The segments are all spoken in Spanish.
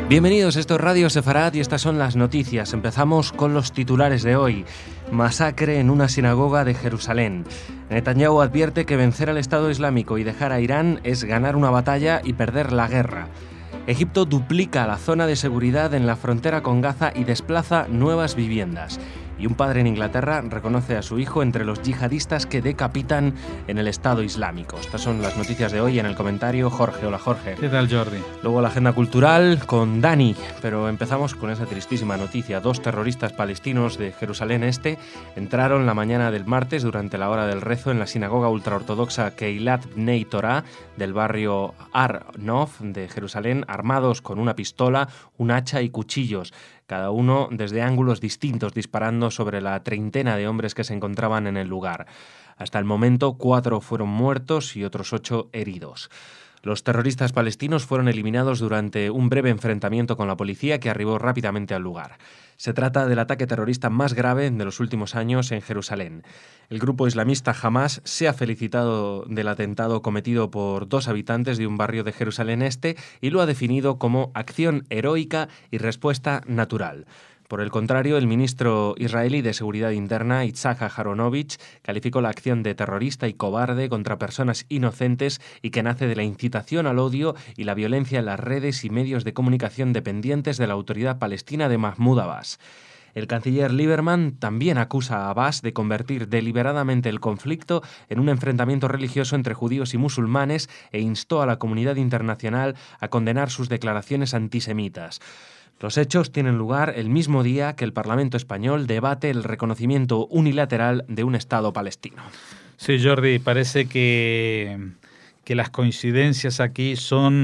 Bienvenidos, esto es Radio Sefarad y estas son las noticias. Empezamos con los titulares de hoy. Masacre en una sinagoga de Jerusalén. Netanyahu advierte que vencer al Estado Islámico y dejar a Irán es ganar una batalla y perder la guerra. Egipto duplica la zona de seguridad en la frontera con Gaza y desplaza nuevas viviendas. Y un padre en Inglaterra reconoce a su hijo entre los yihadistas que decapitan en el Estado Islámico. Estas son las noticias de hoy. En el comentario, Jorge. Hola, Jorge. ¿Qué tal, Jordi? Luego la agenda cultural con Dani, pero empezamos con esa tristísima noticia. 2 terroristas palestinos de Jerusalén Este entraron la mañana del martes durante la hora del rezo en la sinagoga ultraortodoxa Keilat Bnei Torah del barrio Har Nof de Jerusalén, armados con una pistola, un hacha y cuchillos, cada uno desde ángulos distintos, disparando sobre la treintena de hombres que se encontraban en el lugar. Hasta el momento, 4 fueron muertos y otros 8 heridos. Los terroristas palestinos fueron eliminados durante un breve enfrentamiento con la policía que arribó rápidamente al lugar. Se trata del ataque terrorista más grave de los últimos años en Jerusalén. El grupo islamista Hamas se ha felicitado del atentado cometido por 2 habitantes de un barrio de Jerusalén Este y lo ha definido como acción heroica y respuesta natural. Por el contrario, el ministro israelí de Seguridad Interna, Itzhak Aharonovich, calificó la acción de terrorista y cobarde contra personas inocentes y que nace de la incitación al odio y la violencia en las redes y medios de comunicación dependientes de la autoridad palestina de Mahmoud Abbas. El canciller Lieberman también acusa a Abbas de convertir deliberadamente el conflicto en un enfrentamiento religioso entre judíos y musulmanes e instó a la comunidad internacional a condenar sus declaraciones antisemitas. Los hechos tienen lugar el mismo día que el Parlamento español debate el reconocimiento unilateral de un Estado palestino. Sí, Jordi, parece que las coincidencias aquí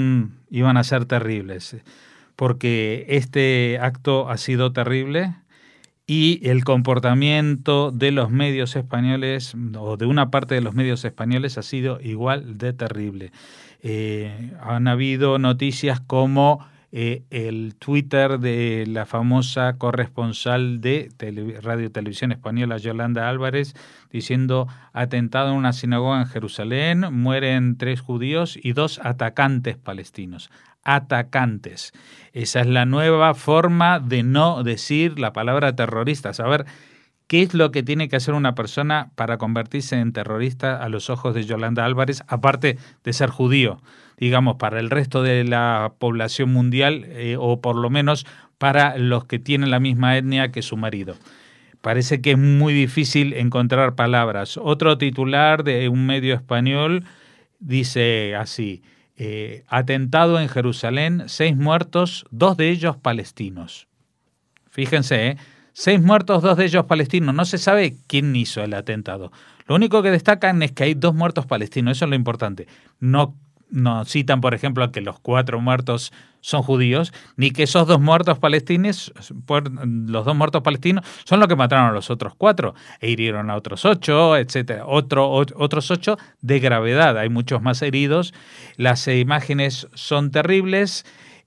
iban a ser terribles, porque este acto ha sido terrible y el comportamiento de los medios españoles, o de una parte de los medios españoles, ha sido igual de terrible. Han habido noticias como el Twitter de la famosa corresponsal de Radio y Televisión Española, Yolanda Álvarez, diciendo: atentado en una sinagoga en Jerusalén, mueren 3 judíos y 2 atacantes palestinos. Atacantes. Esa es la nueva forma de no decir la palabra terrorista. Saber qué es lo que tiene que hacer una persona para convertirse en terrorista a los ojos de Yolanda Álvarez, aparte de ser judío. Digamos, para el resto de la población mundial, o por lo menos para los que tienen la misma etnia que su marido. Parece que es muy difícil encontrar palabras. Otro titular de un medio español dice así: atentado en Jerusalén, 6 muertos, 2 de ellos palestinos. Fíjense, 6 muertos, 2 de ellos palestinos. No se sabe quién hizo el atentado. Lo único que destacan es que hay 2 muertos palestinos. Eso es lo importante. No citan, por ejemplo, que los 4 muertos son judíos, ni que esos 2 muertos palestinos, los 2 muertos palestinos, son los que mataron a los otros 4 e hirieron a otros 8, etcétera. Otros 8 de gravedad. Hay muchos más heridos. Las imágenes son terribles.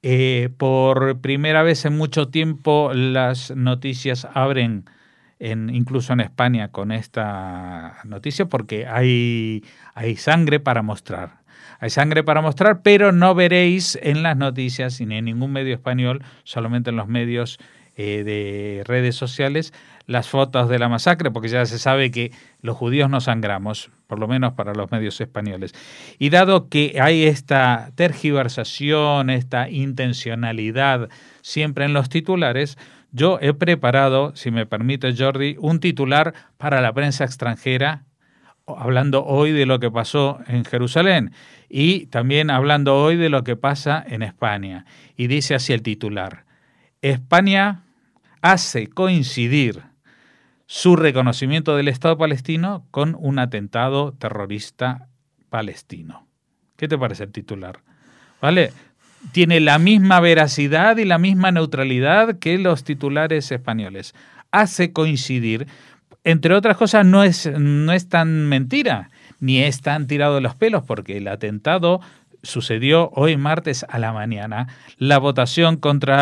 Por primera vez en mucho tiempo las noticias abren incluso en España con esta noticia, porque hay sangre para mostrar. Hay sangre para mostrar, pero no veréis en las noticias ni en ningún medio español, solamente en los medios de redes sociales, las fotos de la masacre, porque ya se sabe que los judíos no sangramos, por lo menos para los medios españoles. Y dado que hay esta tergiversación, esta intencionalidad siempre en los titulares, yo he preparado, si me permite, Jordi, un titular para la prensa extranjera, hablando hoy de lo que pasó en Jerusalén y también hablando hoy de lo que pasa en España. Y dice así el titular: España hace coincidir su reconocimiento del Estado palestino con un atentado terrorista palestino. ¿Qué te parece el titular? ¿Vale? Tiene la misma veracidad y la misma neutralidad que los titulares españoles. Hace coincidir. Entre otras cosas, no es tan mentira, ni es tan tirado de los pelos, porque el atentado sucedió hoy martes a la mañana. La votación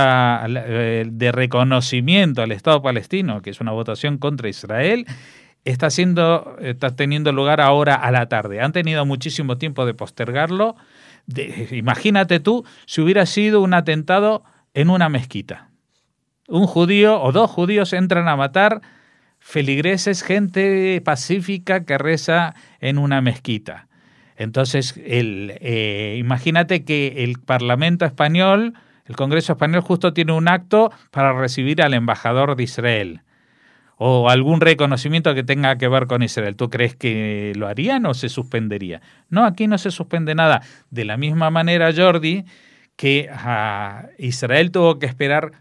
de reconocimiento al Estado palestino, que es una votación contra Israel, está teniendo lugar ahora a la tarde. Han tenido muchísimo tiempo de postergarlo. Imagínate tú si hubiera sido un atentado en una mezquita. Un judío o 2 judíos entran a matar feligreses, gente pacífica que reza en una mezquita. Entonces, imagínate que el Parlamento español, el Congreso español, justo tiene un acto para recibir al embajador de Israel o algún reconocimiento que tenga que ver con Israel. ¿Tú crees que lo harían o se suspendería? No, aquí no se suspende nada. De la misma manera, Jordi, que Israel tuvo que esperar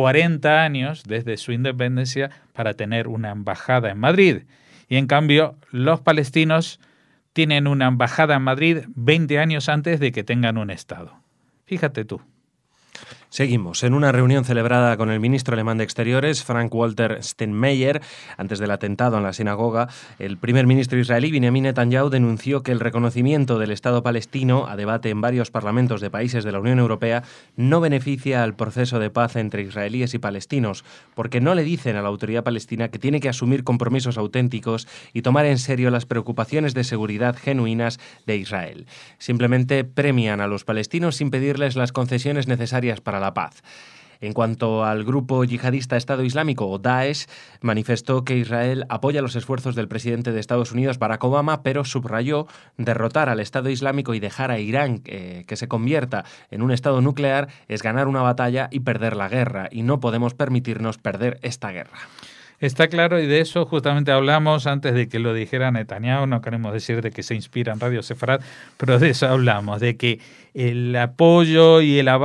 40 años desde su independencia para tener una embajada en Madrid. Y en cambio, los palestinos tienen una embajada en Madrid 20 años antes de que tengan un Estado. Fíjate tú. Seguimos. En una reunión celebrada con el ministro alemán de Exteriores, Frank-Walter Steinmeier, antes del atentado en la sinagoga, el primer ministro israelí, Benjamin Netanyahu, denunció que el reconocimiento del Estado palestino, a debate en varios parlamentos de países de la Unión Europea, no beneficia al proceso de paz entre israelíes y palestinos, porque no le dicen a la autoridad palestina que tiene que asumir compromisos auténticos y tomar en serio las preocupaciones de seguridad genuinas de Israel. Simplemente premian a los palestinos sin pedirles las concesiones necesarias para la paz. En cuanto al grupo yihadista Estado Islámico o Daesh, manifestó que Israel apoya los esfuerzos del presidente de Estados Unidos, Barack Obama, pero subrayó derrotar al Estado Islámico y dejar a Irán que se convierta en un Estado nuclear es ganar una batalla y perder la guerra, y no podemos permitirnos perder esta guerra. Está claro, y de eso justamente hablamos antes de que lo dijera Netanyahu. No queremos decir de que se inspira en Radio Sefarad, pero de eso hablamos, de que el apoyo y el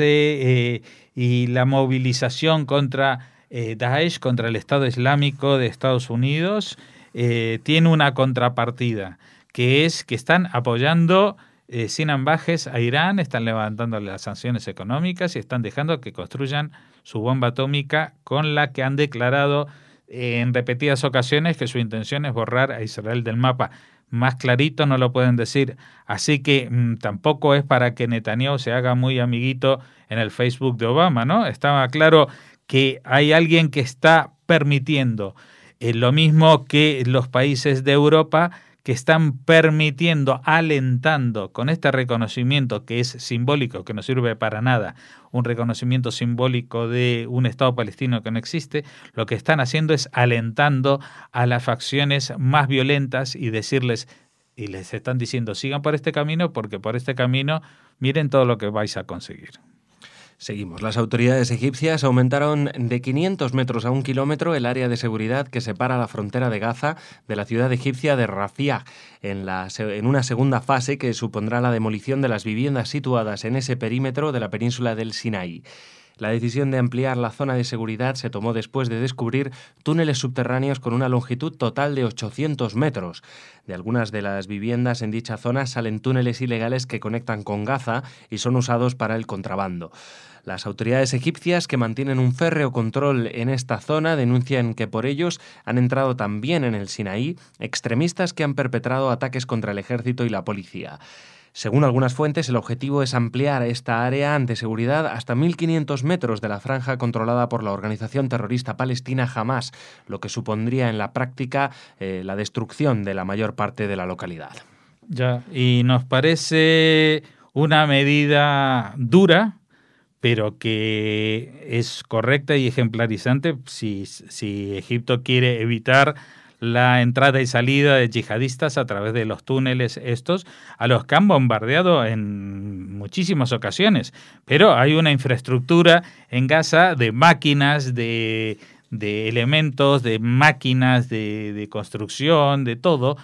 avance y la movilización contra Daesh, contra el Estado Islámico de Estados Unidos, tiene una contrapartida, que es que están apoyando sin ambajes a Irán, están levantando las sanciones económicas y están dejando que construyan su bomba atómica, con la que han declarado en repetidas ocasiones que su intención es borrar a Israel del mapa. Más clarito no lo pueden decir. Así que tampoco es para que Netanyahu se haga muy amiguito en el Facebook de Obama, ¿no? Estaba claro que hay alguien que está permitiendo lo mismo que los países de Europa, que están permitiendo, alentando con este reconocimiento que es simbólico, que no sirve para nada, un reconocimiento simbólico de un Estado palestino que no existe. Lo que están haciendo es alentando a las facciones más violentas y decirles, y les están diciendo, sigan por este camino, porque por este camino miren todo lo que vais a conseguir. Seguimos. Las autoridades egipcias aumentaron de 500 metros a 1 kilómetro el área de seguridad que separa la frontera de Gaza de la ciudad egipcia de Rafah, en una segunda fase que supondrá la demolición de las viviendas situadas en ese perímetro de la península del Sinaí. La decisión de ampliar la zona de seguridad se tomó después de descubrir túneles subterráneos con una longitud total de 800 metros. De algunas de las viviendas en dicha zona salen túneles ilegales que conectan con Gaza y son usados para el contrabando. Las autoridades egipcias, que mantienen un férreo control en esta zona, denuncian que por ellos han entrado también en el Sinaí extremistas que han perpetrado ataques contra el ejército y la policía. Según algunas fuentes, el objetivo es ampliar esta área de seguridad hasta 1.500 metros de la franja controlada por la organización terrorista palestina Hamás, lo que supondría en la práctica la destrucción de la mayor parte de la localidad. Ya, y nos parece una medida dura, pero que es correcta y ejemplarizante si Egipto quiere evitar la entrada y salida de yihadistas a través de los túneles estos, a los que han bombardeado en muchísimas ocasiones. Pero hay una infraestructura en Gaza de máquinas, de elementos, de máquinas de construcción, de todo.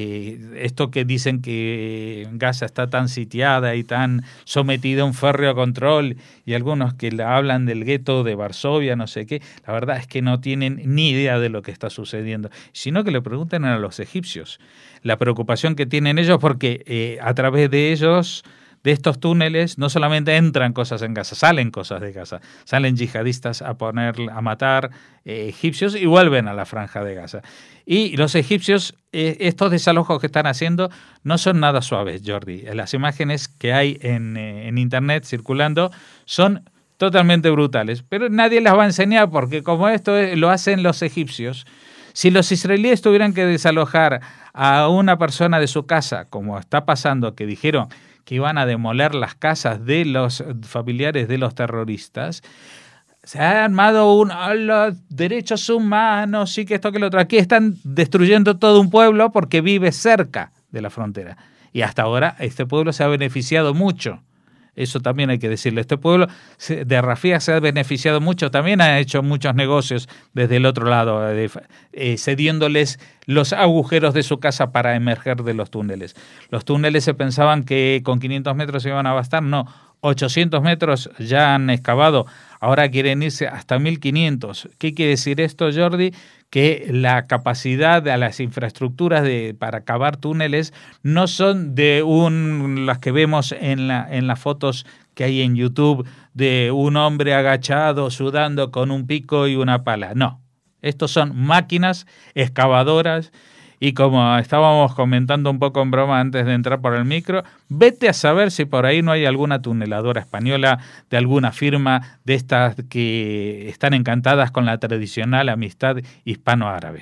Esto que dicen que Gaza está tan sitiada y tan sometida a un férreo control, y algunos que hablan del gueto de Varsovia, no sé qué, la verdad es que no tienen ni idea de lo que está sucediendo, sino que le preguntan a los egipcios la preocupación que tienen ellos, porque a través de ellos, de estos túneles, no solamente entran cosas en Gaza, salen cosas de Gaza, salen yihadistas a matar egipcios y vuelven a la franja de Gaza. Y los egipcios, estos desalojos que están haciendo no son nada suaves, Jordi. Las imágenes que hay en internet circulando son totalmente brutales, pero nadie las va a enseñar porque como esto lo hacen los egipcios, si los israelíes tuvieran que desalojar a una persona de su casa, como está pasando, que dijeron que iban a demoler las casas de los familiares de los terroristas, se ha armado los derechos humanos y que esto que lo otro. Aquí están destruyendo todo un pueblo porque vive cerca de la frontera. Y hasta ahora este pueblo se ha beneficiado mucho. Eso también hay que decirlo. Este pueblo de Rafía se ha beneficiado mucho, también ha hecho muchos negocios desde el otro lado, cediéndoles los agujeros de su casa para emerger de los túneles. Los túneles se pensaban que con 500 metros se iban a bastar, no, 800 metros ya han excavado, ahora quieren irse hasta 1500. ¿Qué quiere decir esto, Jordi? Que la capacidad de las infraestructuras para cavar túneles no son de las que vemos en las fotos que hay en YouTube de un hombre agachado sudando con un pico y una pala. No, estos son máquinas excavadoras y como estábamos comentando un poco en broma antes de entrar por el micro, vete a saber si por ahí no hay alguna tuneladora española de alguna firma de estas que están encantadas con la tradicional amistad hispano-árabe.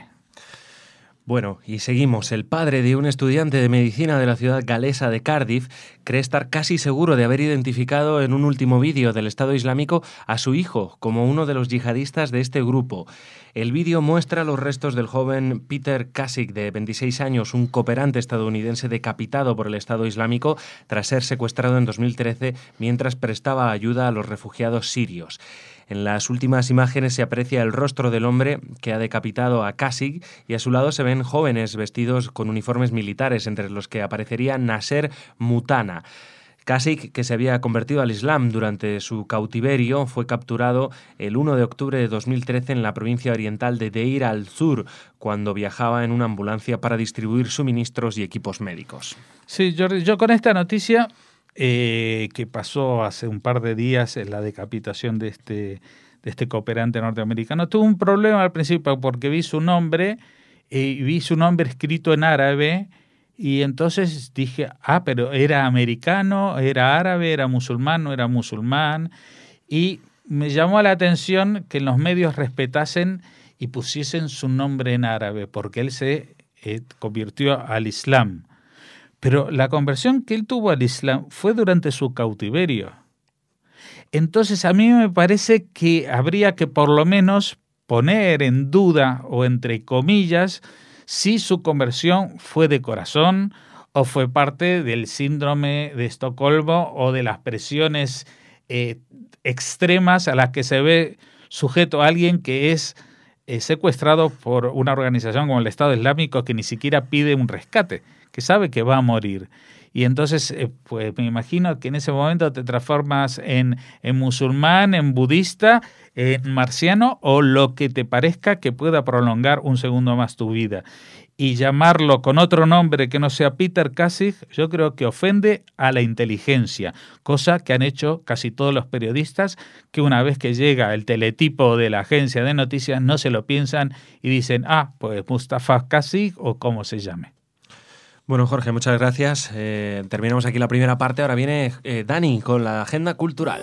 Bueno, y seguimos. El padre de un estudiante de medicina de la ciudad galesa de Cardiff cree estar casi seguro de haber identificado en un último vídeo del Estado Islámico a su hijo como uno de los yihadistas de este grupo. El vídeo muestra los restos del joven Peter Kasich, de 26 años, un cooperante estadounidense decapitado por el Estado Islámico tras ser secuestrado en 2013 mientras prestaba ayuda a los refugiados sirios. En las últimas imágenes se aprecia el rostro del hombre que ha decapitado a Kasich y a su lado se ven jóvenes vestidos con uniformes militares, entre los que aparecería Nasser Mutana. Kasich, que se había convertido al Islam durante su cautiverio, fue capturado el 1 de octubre de 2013 en la provincia oriental de Deir al-Zur, cuando viajaba en una ambulancia para distribuir suministros y equipos médicos. Sí, yo con esta noticia que pasó hace un par de días en la decapitación de este cooperante norteamericano, tuve un problema al principio porque vi su nombre escrito en árabe. Y entonces dije, pero era americano, era árabe, era musulmán, no era musulmán. Y me llamó la atención que en los medios respetasen y pusiesen su nombre en árabe, porque él se convirtió al Islam. Pero la conversión que él tuvo al Islam fue durante su cautiverio. Entonces a mí me parece que habría que por lo menos poner en duda, o entre comillas, si su conversión fue de corazón o fue parte del síndrome de Estocolmo o de las presiones extremas a las que se ve sujeto a alguien que es secuestrado por una organización como el Estado Islámico, que ni siquiera pide un rescate, que sabe que va a morir. Y entonces, pues me imagino que en ese momento te transformas en musulmán, en budista, en marciano o lo que te parezca que pueda prolongar un segundo más tu vida. Y llamarlo con otro nombre que no sea Peter Kasich, yo creo que ofende a la inteligencia, cosa que han hecho casi todos los periodistas, que una vez que llega el teletipo de la agencia de noticias no se lo piensan y dicen, pues Mustafa Kasich o como se llame. Bueno, Jorge, muchas gracias. Terminamos aquí la primera parte. Ahora viene Dani con la agenda cultural.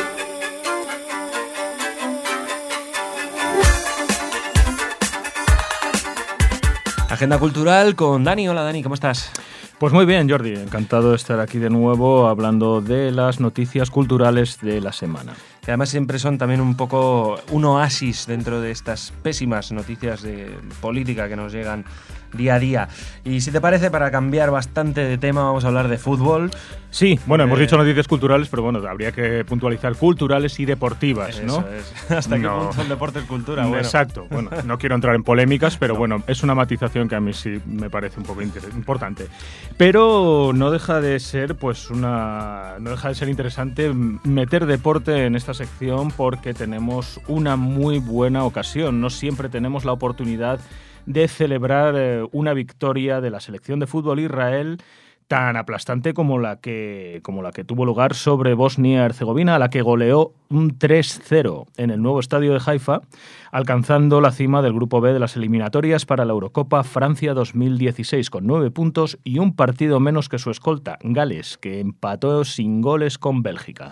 Agenda cultural con Dani. Hola, Dani, ¿cómo estás? Pues muy bien, Jordi. Encantado de estar aquí de nuevo hablando de las noticias culturales de la semana. Que además siempre son también un poco un oasis dentro de estas pésimas noticias de política que nos llegan día a día. Y si te parece, para cambiar bastante de tema, vamos a hablar de fútbol. Sí, bueno, hemos dicho noticias culturales, pero bueno, habría que puntualizar culturales y deportivas, ¿no? Eso es. ¿Hasta qué punto el deporte es cultura? Bueno. Exacto. Bueno, no quiero entrar en polémicas, pero bueno, es una matización que a mí sí me parece un poco importante. Pero no deja de ser, interesante meter deporte en esta sección, porque tenemos una muy buena ocasión. No siempre tenemos la oportunidad de celebrar una victoria de la selección de fútbol Israel tan aplastante como la que tuvo lugar sobre Bosnia-Herzegovina, a la que goleó un 3-0 en el nuevo estadio de Haifa, alcanzando la cima del grupo B de las eliminatorias para la Eurocopa Francia 2016 con 9 puntos y un partido menos que su escolta, Gales, que empató sin goles con Bélgica.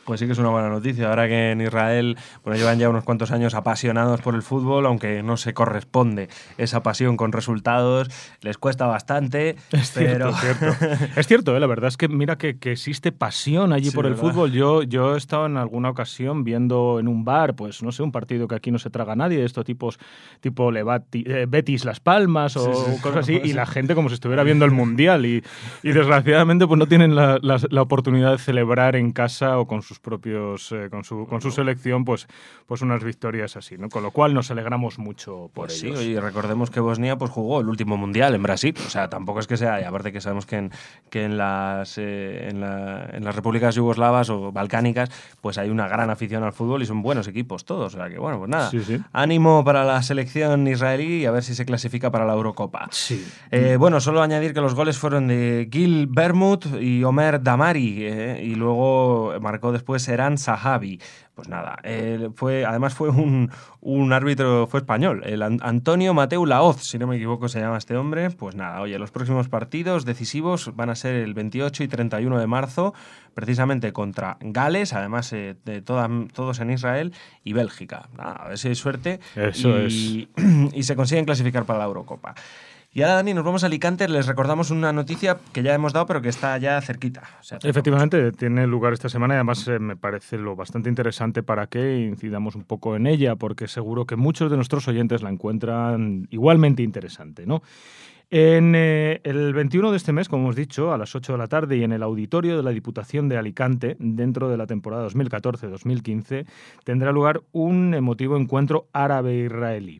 Pues sí que es una buena noticia. Ahora que en Israel llevan ya unos cuantos años apasionados por el fútbol, aunque no se corresponde esa pasión con resultados, les cuesta bastante. Es cierto, la verdad es que mira que existe pasión allí por el fútbol. Yo he estado en alguna ocasión viendo en un bar, pues no sé, un partido que aquí no se traga nadie, de estos tipos tipo Betis Las Palmas o cosas así, y la gente como si estuviera viendo el Mundial y desgraciadamente pues no tienen la oportunidad de celebrar en casa o con sus propios con su selección pues unas victorias así, ¿no? Con lo cual nos alegramos mucho por ellos. Sí, y recordemos que Bosnia pues jugó el último mundial en Brasil, o sea, tampoco es que sea, y aparte que sabemos que en las repúblicas yugoslavas o balcánicas pues hay una gran afición al fútbol y son buenos equipos todos, o sea que bueno, pues nada, sí. Ánimo para la selección israelí y a ver si se clasifica para la Eurocopa. Sí. Solo añadir que los goles fueron de Gil Bermud y Omer Damari, y luego marcó después Eran Sahabi. Pues nada, además fue un árbitro, fue español, el Antonio Mateu Laoz, si no me equivoco se llama este hombre. Pues nada, oye, los próximos partidos decisivos van a ser el 28 y 31 de marzo, precisamente contra Gales, además todos en Israel, y Bélgica. Nada, a ver si hay suerte y se consiguen clasificar para la Eurocopa. Y ahora, Dani, nos vamos a Alicante. Les recordamos una noticia que ya hemos dado, pero que está ya cerquita. O sea, efectivamente, tiene lugar esta semana y además me parece lo bastante interesante para que incidamos un poco en ella, porque seguro que muchos de nuestros oyentes la encuentran igualmente interesante, ¿no? En el 21 de este mes, como hemos dicho, a las 8 de la tarde y en el auditorio de la Diputación de Alicante, dentro de la temporada 2014-2015, tendrá lugar un emotivo encuentro árabe-israelí.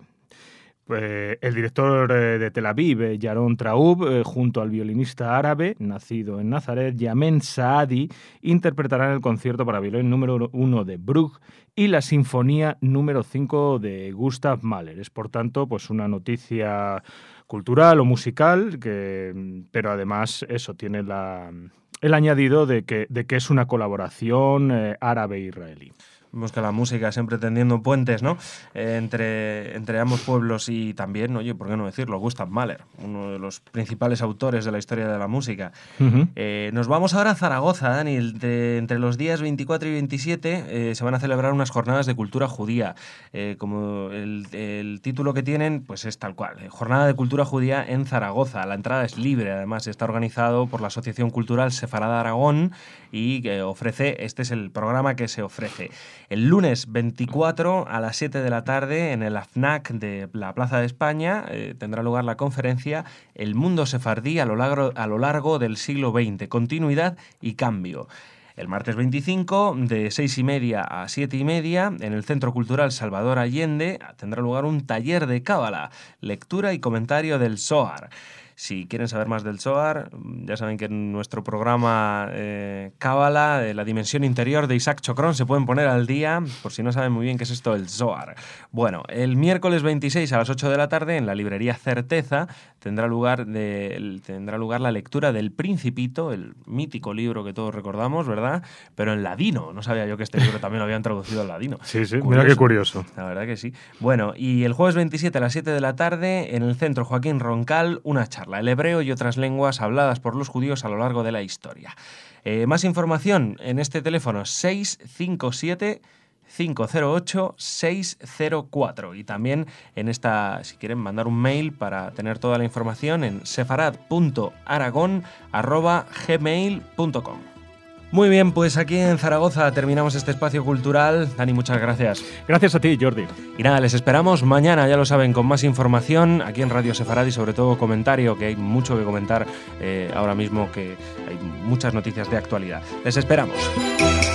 El director de Tel Aviv, Yaron Traub, junto al violinista árabe, nacido en Nazaret, Yamen Saadi, interpretarán el concierto para violín número 1 de Bruch y la sinfonía número 5 de Gustav Mahler. Es, por tanto, pues una noticia cultural o musical, pero además eso tiene el añadido de que es una colaboración árabe-israelí. Vemos que la música siempre tendiendo puentes, ¿no? Entre ambos pueblos y también, oye, ¿por qué no decirlo? Gustav Mahler, uno de los principales autores de la historia de la música. Uh-huh. Nos vamos ahora a Zaragoza, Dani. Entre los días 24 y 27 se van a celebrar unas jornadas de cultura judía. Como el título que tienen, pues es tal cual. Jornada de cultura judía en Zaragoza. La entrada es libre, además está organizado por la Asociación Cultural Sefarad Aragón y este es el programa que se ofrece. El lunes 24 a las 7 de la tarde en el AFNAC de la Plaza de España tendrá lugar la conferencia El mundo sefardí a lo largo del siglo XX, continuidad y cambio. El martes 25, de 6:30 a 7:30, en el Centro Cultural Salvador Allende tendrá lugar un taller de cábala, lectura y comentario del Zohar. Si quieren saber más del Zohar, ya saben que en nuestro programa Cábala, la dimensión interior de Isaac Chocrón, se pueden poner al día, por si no saben muy bien qué es esto del Zohar. Bueno, el miércoles 26 a las 8 de la tarde, en la librería Certeza, tendrá lugar la lectura del Principito, el mítico libro que todos recordamos, ¿verdad? Pero en ladino. No sabía yo que este libro también lo habían traducido al ladino. Sí, curioso. Mira qué curioso. La verdad que sí. Bueno, y el jueves 27 a las 7 de la tarde, en el Centro Joaquín Roncal, una charla. El hebreo y otras lenguas habladas por los judíos a lo largo de la historia. Más información en este teléfono 657-508-604 y también si quieren mandar un mail para tener toda la información en sefarad.aragon@gmail.com. Muy bien, pues aquí en Zaragoza terminamos este espacio cultural. Dani, muchas gracias. Gracias a ti, Jordi. Y nada, les esperamos mañana, ya lo saben, con más información aquí en Radio Sefarad y sobre todo comentario, que hay mucho que comentar ahora mismo, que hay muchas noticias de actualidad. Les esperamos.